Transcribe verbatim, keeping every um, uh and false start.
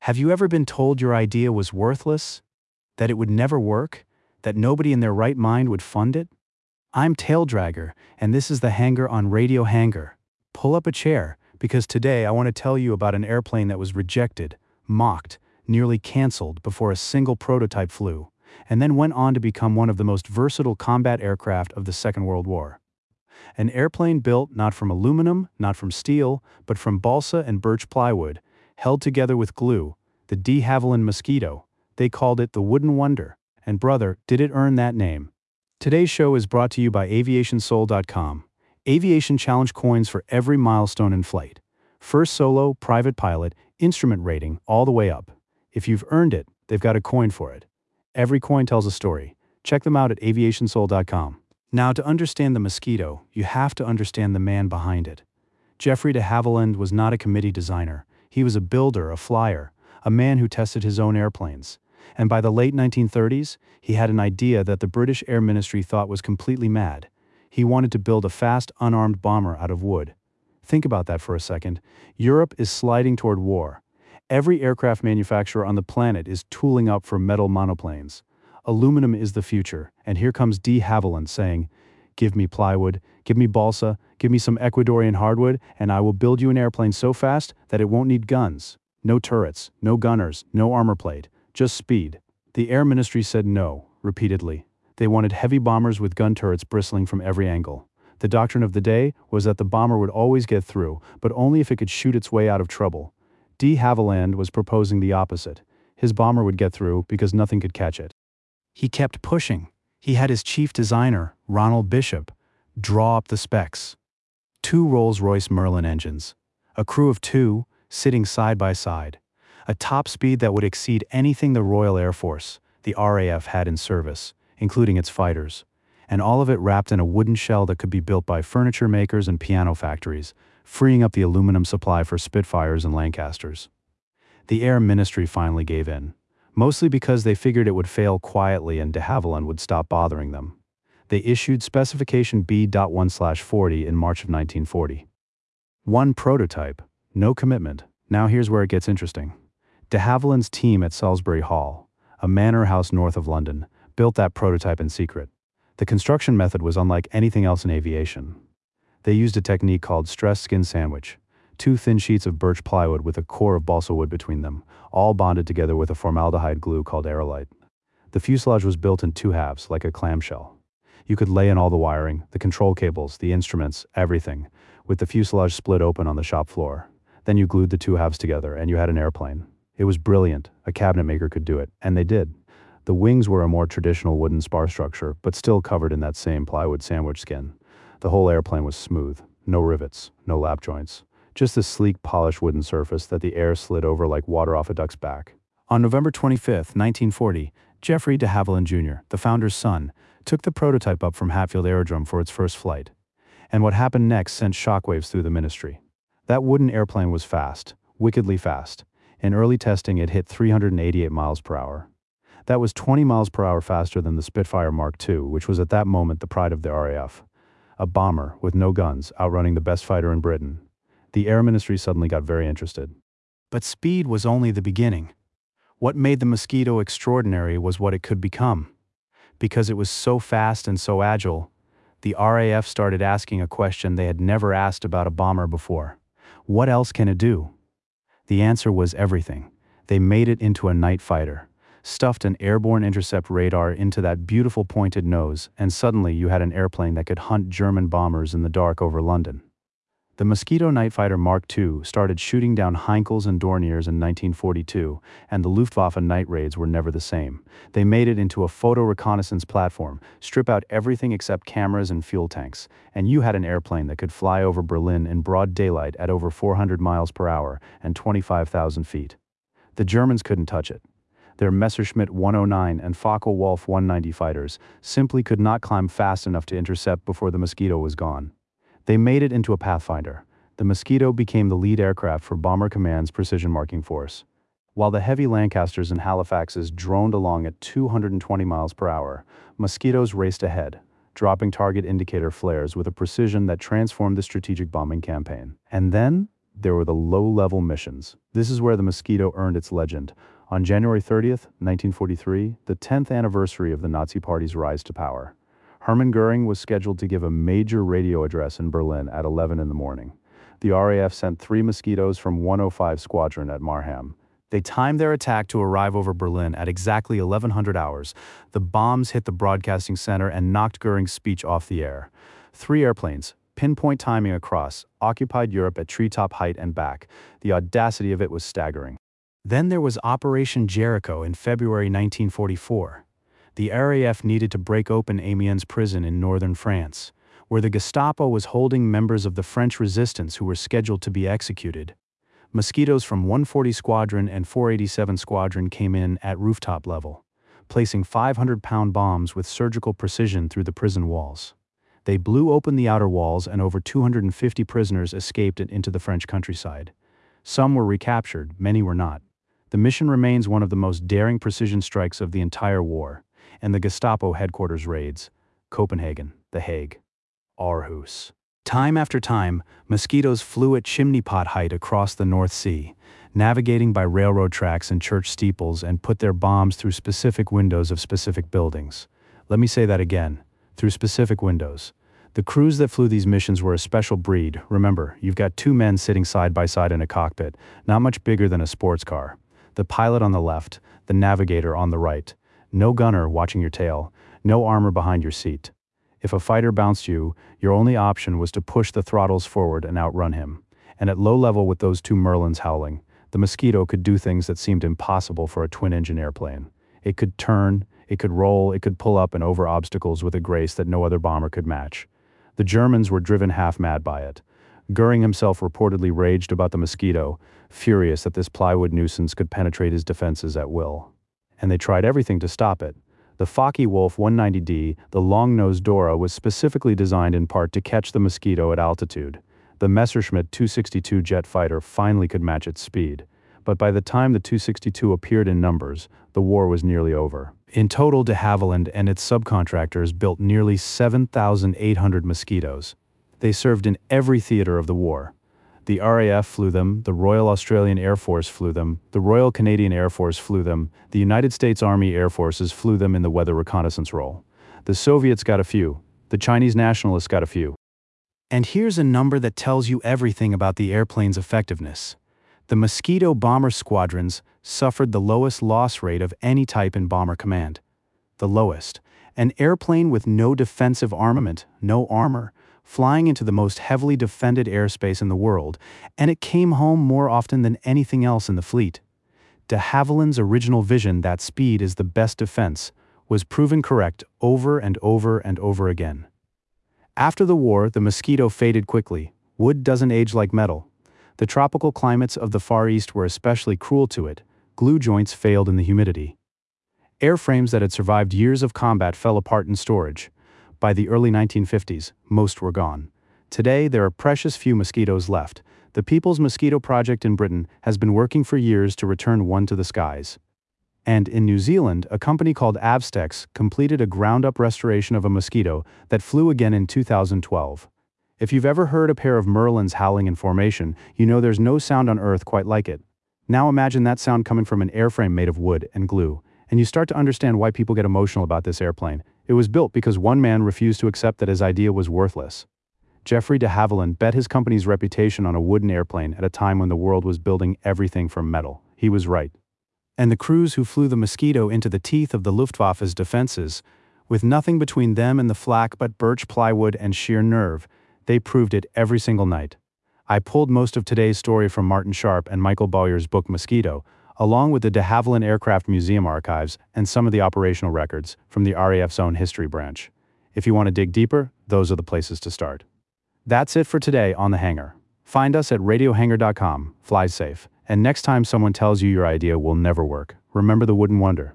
Have you ever been told your idea was worthless? That it would never work? That nobody in their right mind would fund it? I'm Taildragger, and this is the Hangar on Radio Hangar. Pull up a chair, because today I want to tell you about an airplane that was rejected, mocked, nearly canceled before a single prototype flew, and then went on to become one of the most versatile combat aircraft of the Second World War. An airplane built not from aluminum, not from steel, but from balsa and birch plywood, held together with glue, the de Havilland Mosquito. They called it the Wooden Wonder, and brother, did it earn that name. Today's show is brought to you by aviation soul dot com. Aviation Challenge coins for every milestone in flight. First solo, private pilot, instrument rating, all the way up. If you've earned it, they've got a coin for it. Every coin tells a story. Check them out at aviation soul dot com. Now, to understand the Mosquito, you have to understand the man behind it. Geoffrey de Havilland was not a committee designer. He was a builder, a flyer, a man who tested his own airplanes. And by the late nineteen thirties, he had an idea that the British Air Ministry thought was completely mad. He wanted to build a fast, unarmed bomber out of wood. Think about that for a second. Europe is sliding toward war. Every aircraft manufacturer on the planet is tooling up for metal monoplanes. Aluminum is the future, and here comes de Havilland saying, "Give me plywood, give me balsa, give me some Ecuadorian hardwood, and I will build you an airplane so fast that it won't need guns. No turrets, no gunners, no armor plate, just speed." The Air Ministry said no, repeatedly. They wanted heavy bombers with gun turrets bristling from every angle. The doctrine of the day was that the bomber would always get through, but only if it could shoot its way out of trouble. De Havilland was proposing the opposite. His bomber would get through because nothing could catch it. He kept pushing. He had his chief designer, Ronald Bishop, draw up the specs. Two Rolls-Royce Merlin engines. A crew of two, sitting side by side. A top speed that would exceed anything the Royal Air Force, the R A F, had in service, including its fighters. And all of it wrapped in a wooden shell that could be built by furniture makers and piano factories, freeing up the aluminum supply for Spitfires and Lancasters. The Air Ministry finally gave in, mostly because they figured it would fail quietly and de Havilland would stop bothering them. They issued Specification B one forty in March of nineteen forty. One prototype, no commitment. Now here's where it gets interesting. De Havilland's team at Salisbury Hall, a manor house north of London, built that prototype in secret. The construction method was unlike anything else in aviation. They used a technique called stress skin sandwich, two thin sheets of birch plywood with a core of balsa wood between them, all bonded together with a formaldehyde glue called aerolite. The fuselage was built in two halves, like a clamshell. You could lay in all the wiring, the control cables, the instruments, everything, with the fuselage split open on the shop floor. Then you glued the two halves together, and you had an airplane. It was brilliant. A cabinet maker could do it, and they did. The wings were a more traditional wooden spar structure, but still covered in that same plywood sandwich skin. The whole airplane was smooth, no rivets, no lap joints, just a sleek, polished wooden surface that the air slid over like water off a duck's back. On November twenty-fifth, nineteen forty, Geoffrey de Havilland Junior, the founder's son, took the prototype up from Hatfield Aerodrome for its first flight. And what happened next sent shockwaves through the ministry. That wooden airplane was fast, wickedly fast. In early testing, it hit three hundred eighty-eight miles per hour. That was twenty miles per hour faster than the Spitfire Mark two, which was at that moment the pride of the R A F. A bomber, with no guns, outrunning the best fighter in Britain. The Air Ministry suddenly got very interested. But speed was only the beginning. What made the Mosquito extraordinary was what it could become. Because it was so fast and so agile, the R A F started asking a question they had never asked about a bomber before. What else can it do? The answer was everything. They made it into a night fighter, stuffed an airborne intercept radar into that beautiful pointed nose, and suddenly you had an airplane that could hunt German bombers in the dark over London. The Mosquito Night Fighter Mark two started shooting down Heinkels and Dorniers in nineteen forty-two, and the Luftwaffe night raids were never the same. They made it into a photo reconnaissance platform, strip out everything except cameras and fuel tanks, and you had an airplane that could fly over Berlin in broad daylight at over four hundred miles per hour and twenty-five thousand feet. The Germans couldn't touch it. Their Messerschmitt one oh nine and Focke-Wulf one ninety fighters simply could not climb fast enough to intercept before the Mosquito was gone. They made it into a Pathfinder. The Mosquito became the lead aircraft for Bomber Command's Precision Marking Force. While the heavy Lancasters and Halifaxes droned along at two hundred twenty miles per hour, Mosquitoes raced ahead, dropping target indicator flares with a precision that transformed the strategic bombing campaign. And then, there were the low-level missions. This is where the Mosquito earned its legend. On January thirtieth, nineteen forty-three, the tenth anniversary of the Nazi Party's rise to power, Hermann Göring was scheduled to give a major radio address in Berlin at eleven in the morning. The R A F sent three Mosquitoes from one oh five Squadron at Marham. They timed their attack to arrive over Berlin at exactly eleven hundred hours. The bombs hit the broadcasting center and knocked Göring's speech off the air. Three airplanes, pinpoint timing across, occupied Europe at treetop height and back. The audacity of it was staggering. Then there was Operation Jericho in February nineteen forty-four. The R A F needed to break open Amiens prison in northern France, where the Gestapo was holding members of the French resistance who were scheduled to be executed. Mosquitoes from one forty Squadron and four eighty-seven Squadron came in at rooftop level, placing five hundred pound bombs with surgical precision through the prison walls. They blew open the outer walls and over two hundred fifty prisoners escaped into the French countryside. Some were recaptured, many were not. The mission remains one of the most daring precision strikes of the entire war, and the Gestapo headquarters raids: Copenhagen, The Hague, Aarhus. Time after time, Mosquitoes flew at chimney-pot height across the North Sea, navigating by railroad tracks and church steeples, and put their bombs through specific windows of specific buildings. Let me say that again, through specific windows. The crews that flew these missions were a special breed. Remember, you've got two men sitting side by side in a cockpit, not much bigger than a sports car. The pilot on the left, the navigator on the right. No gunner watching your tail, no armor behind your seat. If a fighter bounced you, your only option was to push the throttles forward and outrun him. And at low level with those two Merlins howling, the Mosquito could do things that seemed impossible for a twin-engine airplane. It could turn, it could roll, it could pull up and over obstacles with a grace that no other bomber could match. The Germans were driven half-mad by it. Göring himself reportedly raged about the Mosquito, furious that this plywood nuisance could penetrate his defenses at will. And they tried everything to stop it. The Focke-Wulf one ninety D, the long-nosed Dora, was specifically designed in part to catch the Mosquito at altitude. The Messerschmitt two sixty-two jet fighter finally could match its speed. But by the time the two sixty-two appeared in numbers, the war was nearly over. In total, de Havilland and its subcontractors built nearly seven thousand eight hundred Mosquitoes. They served in every theater of the war. The R A F flew them, the Royal Australian Air Force flew them, the Royal Canadian Air Force flew them, the United States Army Air Forces flew them in the weather reconnaissance role. The Soviets got a few, the Chinese nationalists got a few. And here's a number that tells you everything about the airplane's effectiveness. The Mosquito bomber squadrons suffered the lowest loss rate of any type in Bomber Command. The lowest. An airplane with no defensive armament, no armor, flying into the most heavily defended airspace in the world, and it came home more often than anything else in the fleet. De Havilland's original vision that speed is the best defense was proven correct over and over and over again. After the war, the Mosquito faded quickly. Wood doesn't age like metal. The tropical climates of the Far East were especially cruel to it. Glue joints failed in the humidity. Airframes that had survived years of combat fell apart in storage. By the early nineteen fifties, most were gone. Today, there are precious few Mosquitoes left. The People's Mosquito Project in Britain has been working for years to return one to the skies. And in New Zealand, a company called Avstex completed a ground-up restoration of a Mosquito that flew again in two thousand twelve. If you've ever heard a pair of Merlins howling in formation, you know there's no sound on Earth quite like it. Now imagine that sound coming from an airframe made of wood and glue, and you start to understand why people get emotional about this airplane. It was built because one man refused to accept that his idea was worthless. Geoffrey de Havilland bet his company's reputation on a wooden airplane at a time when the world was building everything from metal. He was right. And the crews who flew the Mosquito into the teeth of the Luftwaffe's defenses, with nothing between them and the flak but birch plywood and sheer nerve, they proved it every single night. I pulled most of today's story from Martin Sharp and Michael Bowyer's book Mosquito, along with the de Havilland Aircraft Museum archives and some of the operational records from the R A F's own history branch. If you want to dig deeper, those are the places to start. That's it for today on The Hangar. Find us at radio hangar dot com, fly safe, and next time someone tells you your idea will never work, remember the wooden wonder.